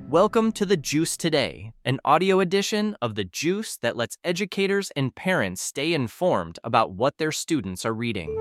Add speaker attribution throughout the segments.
Speaker 1: Welcome to The Juice Today, an audio edition of The Juice that lets educators and parents stay informed about what their students are reading.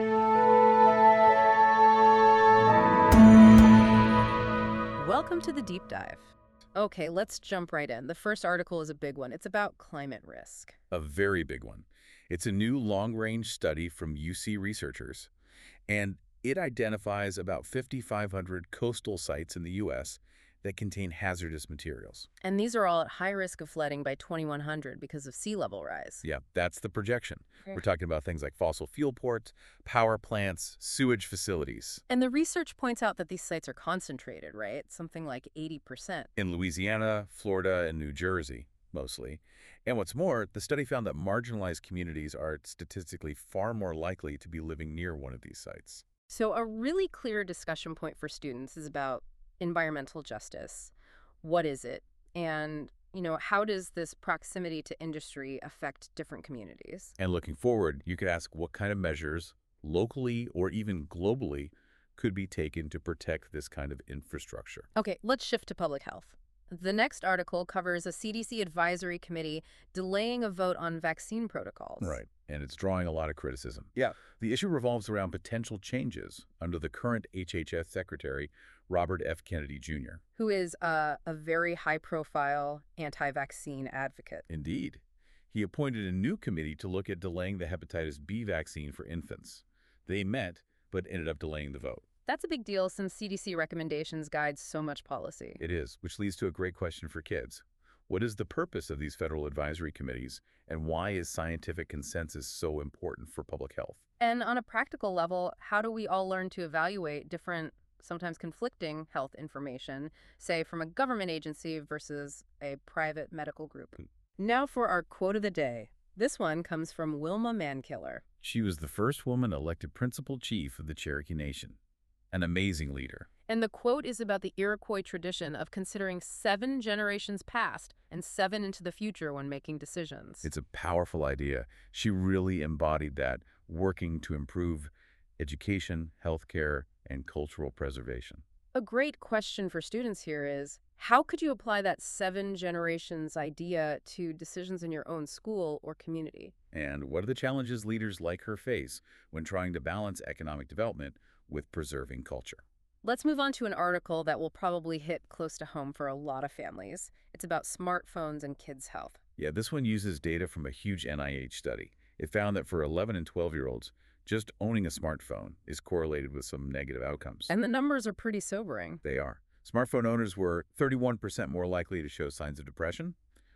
Speaker 2: Welcome to the deep dive. Okay, let's jump right in. The first article is a big one. It's about climate risk.
Speaker 3: A very big one. It's a new long-range study from UC researchers, and it identifies about 5,500 coastal sites in the U.S. that contain hazardous materials.
Speaker 2: And these are all at high risk of flooding by 2100 because of sea level rise.
Speaker 3: Yeah, that's the projection. We're talking about things like fossil fuel ports, power plants, sewage facilities.
Speaker 2: And the research points out that these sites are concentrated, right? Something like 80%.
Speaker 3: In Louisiana, Florida, and New Jersey, mostly. And what's more, the study found that marginalized communities are statistically far more likely to be living near one of these sites.
Speaker 2: So a really clear discussion point for students is about environmental justice. What is it? And, how does this proximity to industry affect different communities?
Speaker 3: And looking forward, you could ask what kind of measures, locally or even globally, could be taken to protect this kind of infrastructure.
Speaker 2: Okay, let's shift to public health. The next article covers a CDC advisory committee delaying a vote on vaccine protocols.
Speaker 3: Right, and it's drawing a lot of criticism.
Speaker 4: Yeah.
Speaker 3: The issue revolves around potential changes under the current HHS Secretary, Robert F. Kennedy Jr.
Speaker 2: Who is a very high-profile anti-vaccine advocate.
Speaker 3: Indeed. He appointed a new committee to look at delaying the hepatitis B vaccine for infants. They met, but ended up delaying the vote.
Speaker 2: That's a big deal since CDC recommendations guide so much policy.
Speaker 3: It is, which leads to a great question for kids. What is the purpose of these federal advisory committees, and why is scientific consensus so important for public health?
Speaker 2: And on a practical level, how do we all learn to evaluate different, sometimes conflicting health information, say from a government agency versus a private medical group? Now for our quote of the day. This one comes from Wilma Mankiller.
Speaker 3: She was the first woman elected principal chief of the Cherokee Nation. An amazing leader.
Speaker 2: And the quote is about the Iroquois tradition of considering 7 generations past and 7 into the future when making decisions.
Speaker 3: It's a powerful idea. She really embodied that, working to improve education, healthcare, and cultural preservation.
Speaker 2: A great question for students here is, how could you apply that 7 generations idea to decisions in your own school or community?
Speaker 3: And what are the challenges leaders like her face when trying to balance economic development with preserving culture?
Speaker 2: Let's move on to an article that will probably hit close to home for a lot of families. It's about smartphones and kids' health.
Speaker 3: Yeah, this one uses data from a huge NIH study. It found that for 11 and 12-year-olds, just owning a smartphone is correlated with some negative outcomes.
Speaker 2: And the numbers are pretty sobering.
Speaker 3: They are. Smartphone owners were 31% more likely to show signs of depression,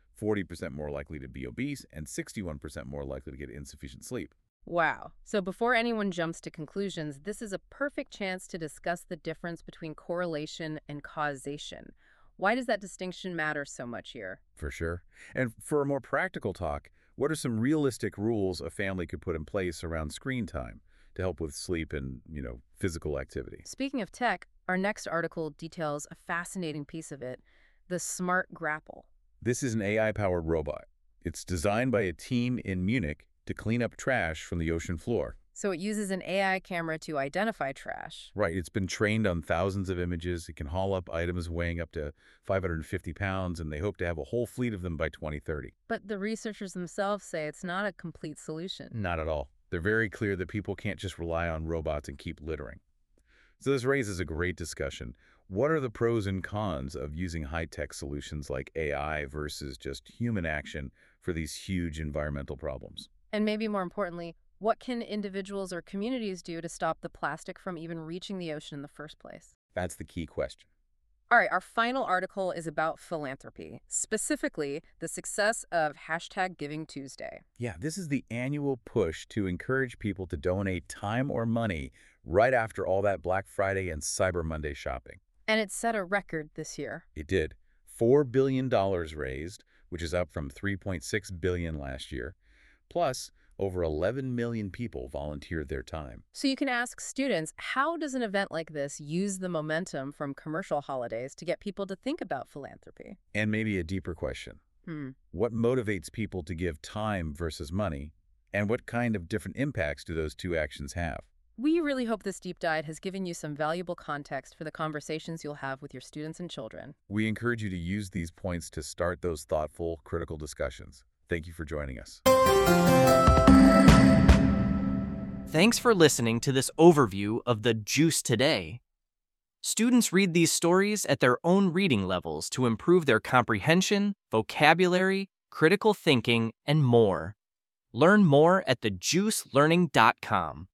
Speaker 3: 40% more likely to be obese, and 61% more likely to get insufficient sleep.
Speaker 2: Wow. So before anyone jumps to conclusions, this is a perfect chance to discuss the difference between correlation and causation. Why does that distinction matter so much here?
Speaker 3: For sure. And for a more practical talk, what are some realistic rules a family could put in place around screen time to help with sleep and, physical activity?
Speaker 2: Speaking of tech, our next article details a fascinating piece of it, the Smart Grapple.
Speaker 3: This is an AI-powered robot. It's designed by a team in Munich to clean up trash from the ocean floor.
Speaker 2: So it uses an AI camera to identify trash.
Speaker 3: Right. It's been trained on thousands of images. It can haul up items weighing up to 550 pounds, and they hope to have a whole fleet of them by 2030.
Speaker 2: But the researchers themselves say it's not a complete solution.
Speaker 3: Not at all. They're very clear that people can't just rely on robots and keep littering. So this raises a great discussion. What are the pros and cons of using high-tech solutions like AI versus just human action for these huge environmental problems?
Speaker 2: And maybe more importantly, what can individuals or communities do to stop the plastic from even reaching the ocean in the first place?
Speaker 3: That's the key question.
Speaker 2: All right, our final article is about philanthropy, specifically the success of #GivingTuesday.
Speaker 3: Yeah, this is the annual push to encourage people to donate time or money right after all that Black Friday and Cyber Monday shopping.
Speaker 2: And it set a record this year.
Speaker 3: It did. $4 billion raised, which is up from $3.6 billion last year. Plus, over 11 million people volunteered their time.
Speaker 2: So you can ask students, how does an event like this use the momentum from commercial holidays to get people to think about philanthropy?
Speaker 3: And maybe a deeper question. What motivates people to give time versus money? And what kind of different impacts do those two actions have?
Speaker 2: We really hope this deep dive has given you some valuable context for the conversations you'll have with your students and children.
Speaker 3: We encourage you to use these points to start those thoughtful, critical discussions. Thank you for joining us.
Speaker 1: Thanks for listening to this overview of the Juice Today. Students read these stories at their own reading levels to improve their comprehension, vocabulary, critical thinking, and more. Learn more at thejuicelearning.com.